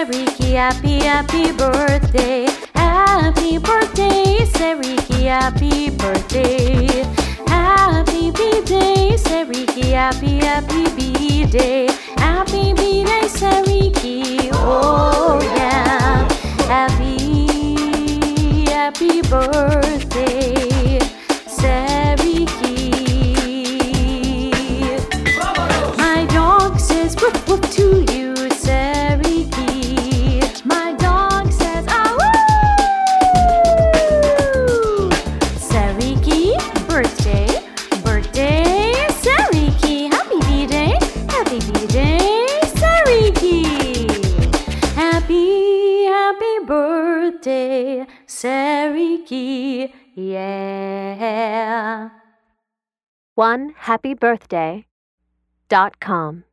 Sariki, happy birthday. Happy birthday, Sariki, happy birthday. Happy B-Day, Sariki, happy B-Day. Happy B-Day, Sariki, oh yeah. Happy birthday, Sariki. My dog says woof woof to you, Sariki. My dog says ah woo. Sariki, birthday, Sariki. Happy B-Day, Sariki. Happy birthday, Sariki, yeah. OneHappyBirthday.com